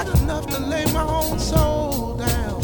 not enough to lay my own soul down.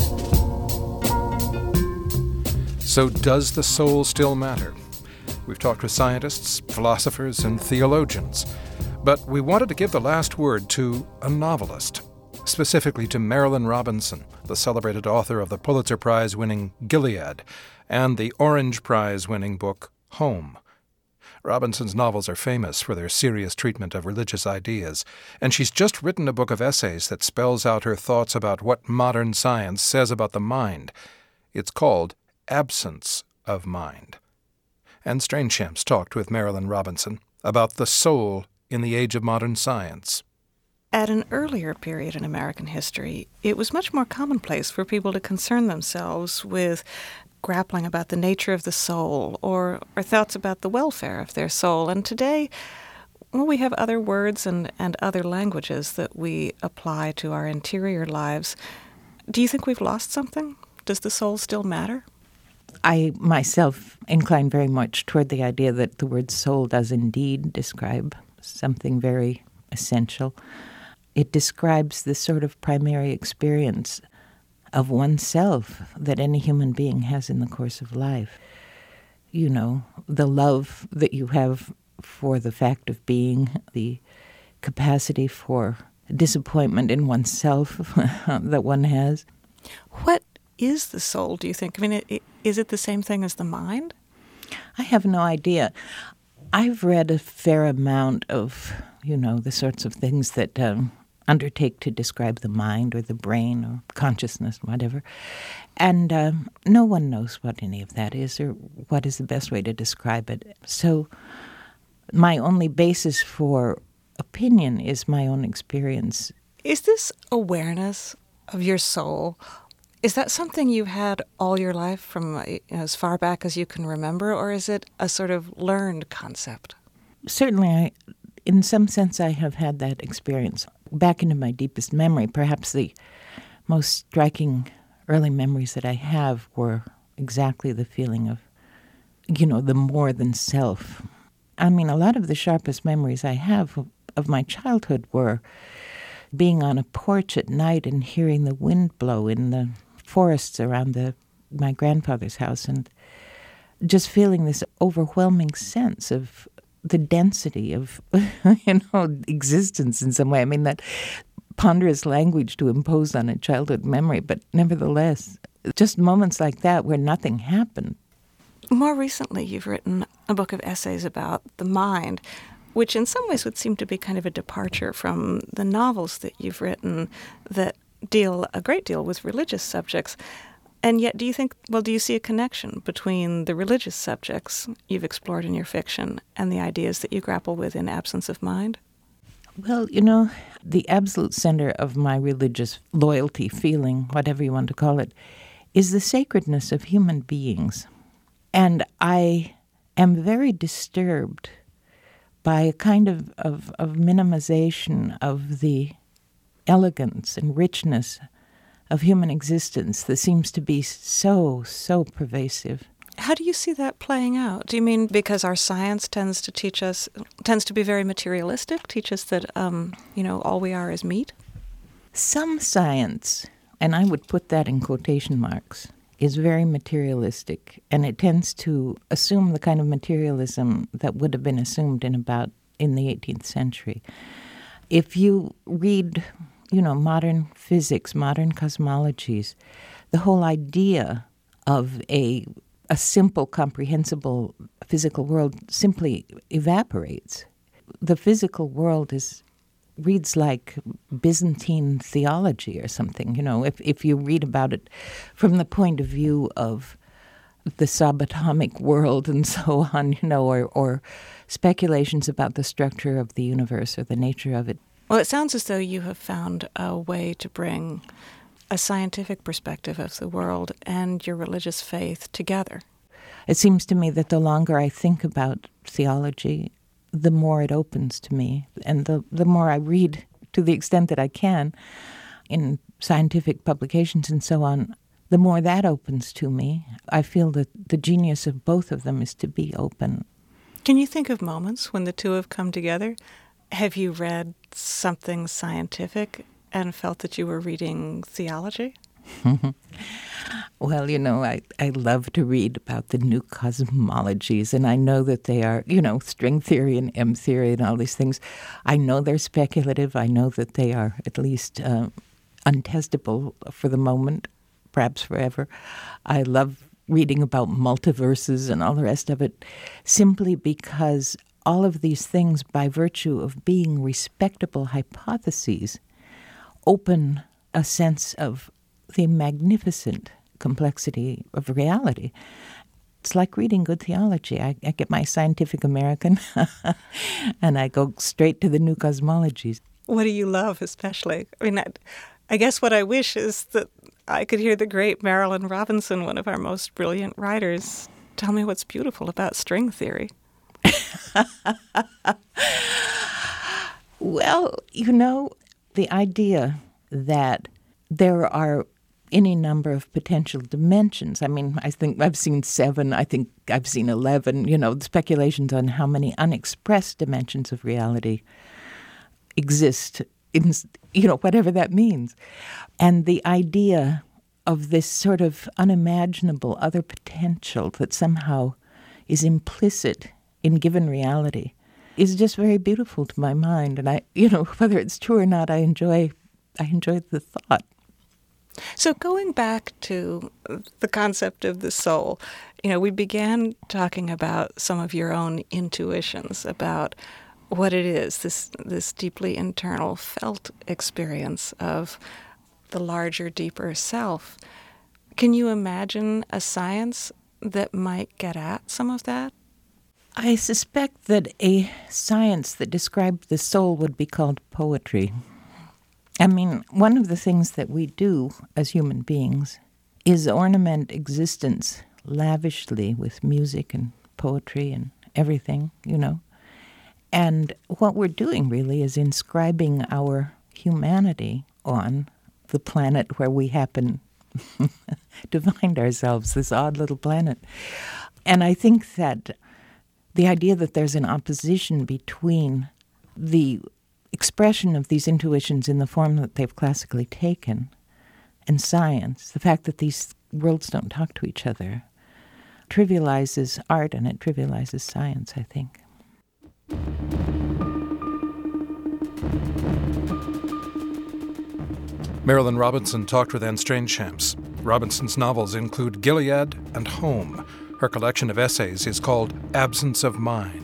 So does the soul still matter? We've talked with scientists, philosophers, and theologians, but we wanted to give the last word to a novelist, specifically to Marilynne Robinson, the celebrated author of the Pulitzer Prize-winning Gilead and the Orange Prize-winning book Home. Robinson's novels are famous for their serious treatment of religious ideas, and she's just written a book of essays that spells out her thoughts about what modern science says about the mind. It's called Absence of Mind. And Strangechamp's talked with Marilynne Robinson about the soul in the age of modern science. At an earlier period in American history, it was much more commonplace for people to concern themselves with grappling about the nature of the soul or thoughts about the welfare of their soul. And today, well, we have other words and other languages that we apply to our interior lives. Do you think we've lost something? Does the soul still matter? I myself incline very much toward the idea that the word soul does indeed describe something very essential. It describes the sort of primary experience of oneself that any human being has in the course of life. You know, the love that you have for the fact of being, the capacity for disappointment in oneself that one has. What is the soul, do you think? I mean, is it the same thing as the mind? I have no idea. I've read a fair amount of, the sorts of things that undertake to describe the mind or the brain or consciousness, whatever. And no one knows what any of that is or what is the best way to describe it. So my only basis for opinion is my own experience. Is this awareness of your soul, is that something you've had all your life from as far back as you can remember, or is it a sort of learned concept? Certainly, in some sense, I have had that experience. Back into my deepest memory, perhaps the most striking early memories that I have were exactly the feeling of, the more than self. I mean, a lot of the sharpest memories I have of my childhood were being on a porch at night and hearing the wind blow in the forests around my grandfather's house and just feeling this overwhelming sense of the density of, existence in some way. I mean, that ponderous language to impose on a childhood memory, but nevertheless, just moments like that where nothing happened. More recently, you've written a book of essays about the mind, which in some ways would seem to be kind of a departure from the novels that you've written that deal a great deal with religious subjects. And yet, do you see a connection between the religious subjects you've explored in your fiction and the ideas that you grapple with in Absence of Mind? Well, the absolute center of my religious loyalty, feeling, whatever you want to call it, is the sacredness of human beings. And I am very disturbed by a kind of minimization of the elegance and richness of human existence that seems to be so pervasive. How do you see that playing out? Do you mean because our science tends to be very materialistic, teach us that, all we are is meat? Some science, and I would put that in quotation marks, is very materialistic, and it tends to assume the kind of materialism that would have been assumed in the 18th century. If you read, modern physics, modern cosmologies, the whole idea of a simple, comprehensible physical world simply evaporates. The physical world reads like Byzantine theology or something, if you read about it from the point of view of the subatomic world and so on, or speculations about the structure of the universe or the nature of it. Well, it sounds as though you have found a way to bring a scientific perspective of the world and your religious faith together. It seems to me that the longer I think about theology, the more it opens to me, and the more I read, to the extent that I can, in scientific publications and so on, the more that opens to me. I feel that the genius of both of them is to be open. Can you think of moments when the two have come together? Have you read something scientific and felt that you were reading theology? Well, I love to read about the new cosmologies, and I know that they are, string theory and M theory and all these things. I know they're speculative. I know that they are at least untestable for the moment, perhaps forever. I love reading about multiverses and all the rest of it, simply because all of these things, by virtue of being respectable hypotheses, open a sense of the magnificent complexity of reality. It's like reading good theology. I get my Scientific American and I go straight to the new cosmologies. What do you love especially? I guess what I wish is that I could hear the great Marilynne Robinson, one of our most brilliant writers, tell me what's beautiful about string theory. Well, the idea that there are any number of potential dimensions. I think I've seen 7. I think I've seen 11. The speculations on how many unexpressed dimensions of reality exist in, whatever that means. And the idea of this sort of unimaginable other potential that somehow is implicit in given reality is just very beautiful to my mind. And I, whether it's true or not, I enjoy the thought. So going back to the concept of the soul, we began talking about some of your own intuitions about what it is, this deeply internal felt experience of the larger, deeper self. Can you imagine a science that might get at some of that? I suspect that a science that described the soul would be called poetry. One of the things that we do as human beings is ornament existence lavishly with music and poetry and everything, And what we're doing really is inscribing our humanity on the planet where we happen to find ourselves, this odd little planet. And I think that the idea that there's an opposition between the expression of these intuitions in the form that they've classically taken and science, the fact that these worlds don't talk to each other, trivializes art and it trivializes science, I think. Marilynne Robinson talked with Anne Strangeshamps. Robinson's novels include Gilead and Home. Her collection of essays is called Absence of Mind.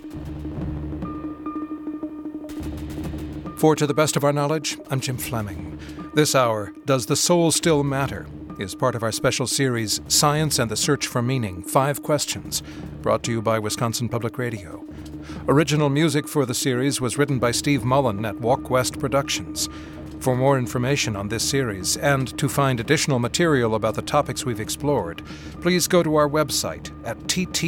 For To the Best of Our Knowledge, I'm Jim Fleming. This hour, Does the Soul Still Matter?, is part of our special series, Science and the Search for Meaning, 5 Questions, brought to you by Wisconsin Public Radio. Original music for the series was written by Steve Mullen at Walk West Productions. For more information on this series and to find additional material about the topics we've explored, please go to our website at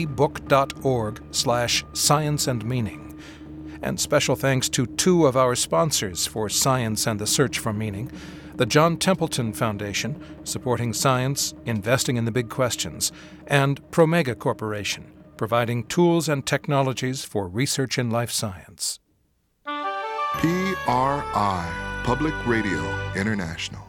ttbook.org/scienceandmeaning. And special thanks to 2 of our sponsors for Science and the Search for Meaning, the John Templeton Foundation, supporting science, investing in the big questions, and Promega Corporation, providing tools and technologies for research in life science. PRI, Public Radio International.